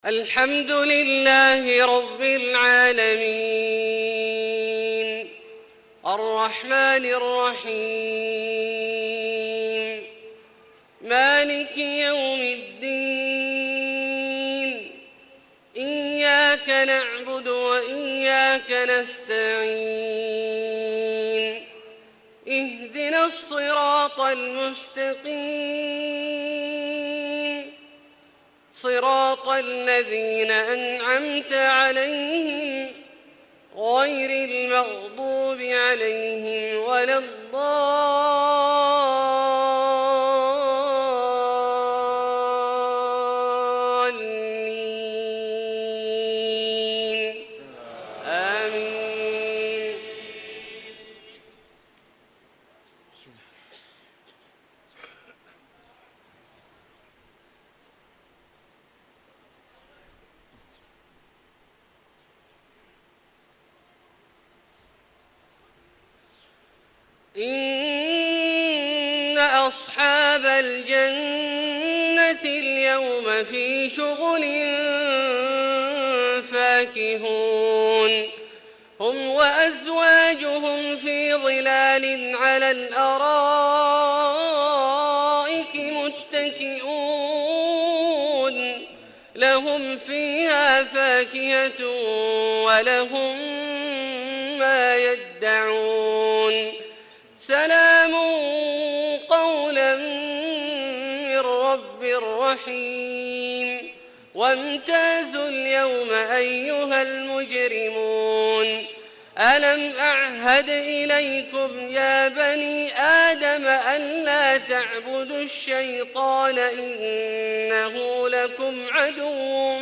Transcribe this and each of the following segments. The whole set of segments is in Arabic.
الحمد لله رب العالمين الرحمن الرحيم مالك يوم الدين إياك نعبد وإياك نستعين اهدنا الصراط المستقيم صراط الذين أنعمت عليهم غير المغضوب عليهم ولا الضالين آمين. إن أصحاب الجنة اليوم في شغل فاكهون هم وأزواجهم في ظلال على الأرائك متكئون لهم فيها فاكهة ولهم ما يدعون سلام قولا من رب رحيم وامتازوا اليوم أيها المجرمون ألم أعهد إليكم يا بني آدم ألا تعبدوا الشيطان إنه لكم عدو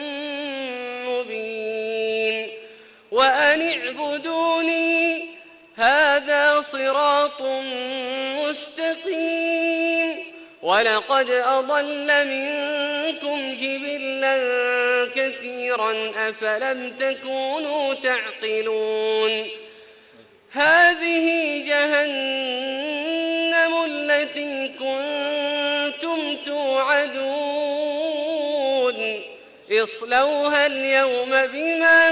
مبين وأن اعبدوني هذا صراط مستقيم ولقد أضل منكم جبلا كثيرا أفلم تكونوا تعقلون هذه جهنم التي كنتم توعدون اصلوها اليوم بما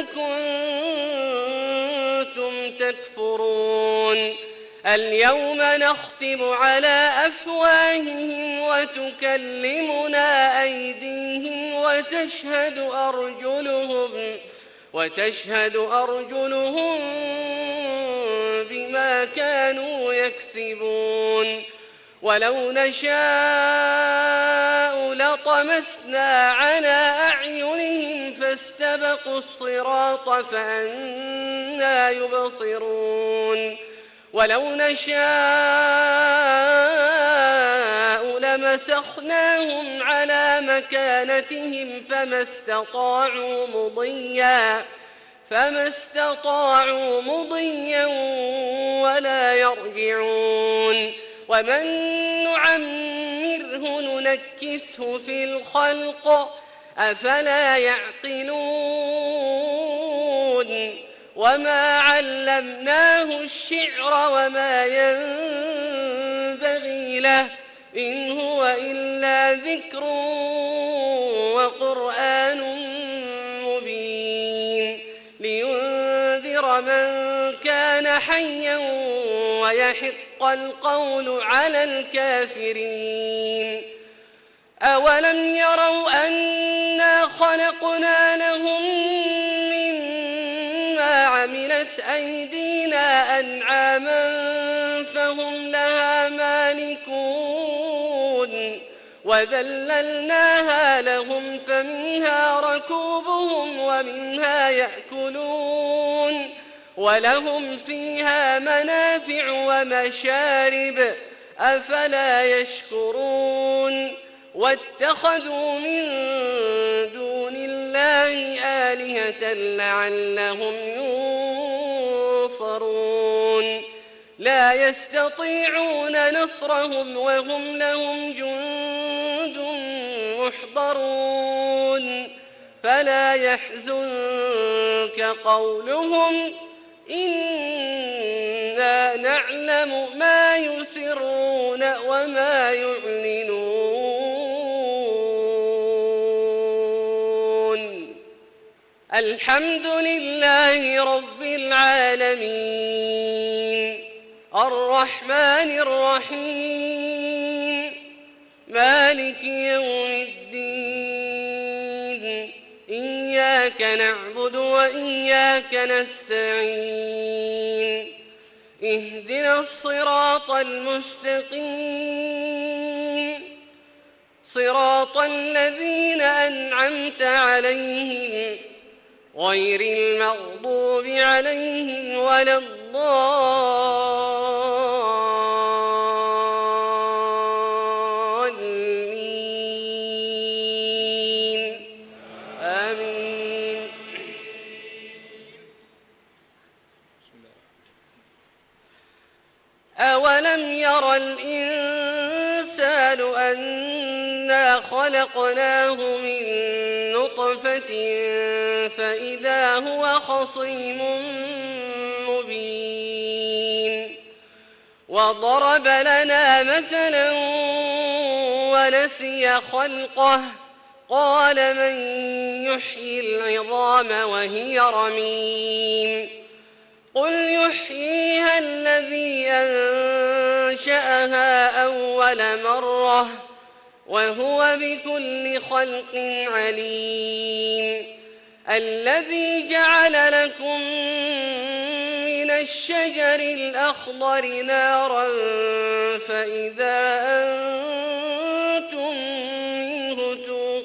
كنتم تكفرون اليوم نختم على أفواههم وتكلمنا أيديهم وتشهد أرجلهم بما كانوا يكسبون ولو نشاء لطمسنا على أعينهم فاستبقوا الصراط فأنى يبصرون ولو نشاء لمسخناهم على مكانتهم فما استطاعوا مضيا ولا يرجعون ومن نعمره ننكسه في الخلق أفلا يعقلون وما علمناه الشعر وما ينبغي له إن هو إلا ذكر وقرآن مبين لينذر من كان حيا ويحق القول على الكافرين أولم يروا أنا خلقنا لهم مما عملت أيدينا أنعاما فهم لها مالكون وذللناها لهم فمنها ركوبهم ومنها يأكلون ولهم فيها منافع ومشارب أفلا يشكرون واتخذوا من دون الله آلهة لعلهم ينصرون لا يستطيعون نصرهم وهم لهم جند محضرون فلا يحزنك قولهم إنا نعلم ما يسرون وما يعلنون الحمد لله رب العالمين الرحمن الرحيم مالك يوم الدين إياك نعبد وإياك نستعين اهدنا الصراط المستقيم صراط الذين أنعمت عليهم غير المغضوب عليهم ولا الضالين آمين. أولم ير الإنسان أنا خلقناه من نطفة فإذا هو خصيم مبين وضرب لنا مثلا ونسي خلقه قال من يحيي العظام وهي رميم قل يحييها الذي أنشأها أول مرة وهو بكل خلق عليم الذي جعل لكم من الشجر الأخضر نارا فإذا أنتم منه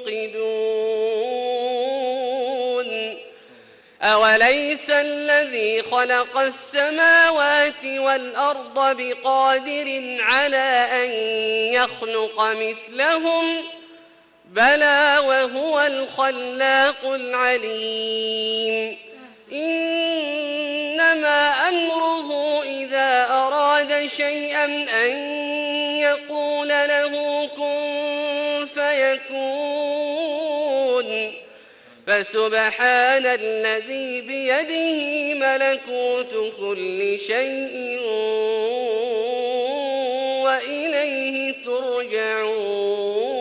توقدون أوليس الذي خلق السماوات والأرض بقادر على أن يخلق مثلهم بلى وهو الخلاق العليم إنما أمره إذا أراد شيئا أن يقول له كن فيكون فسبحان الذي بيده ملكوت كل شيء وإليه ترجعون.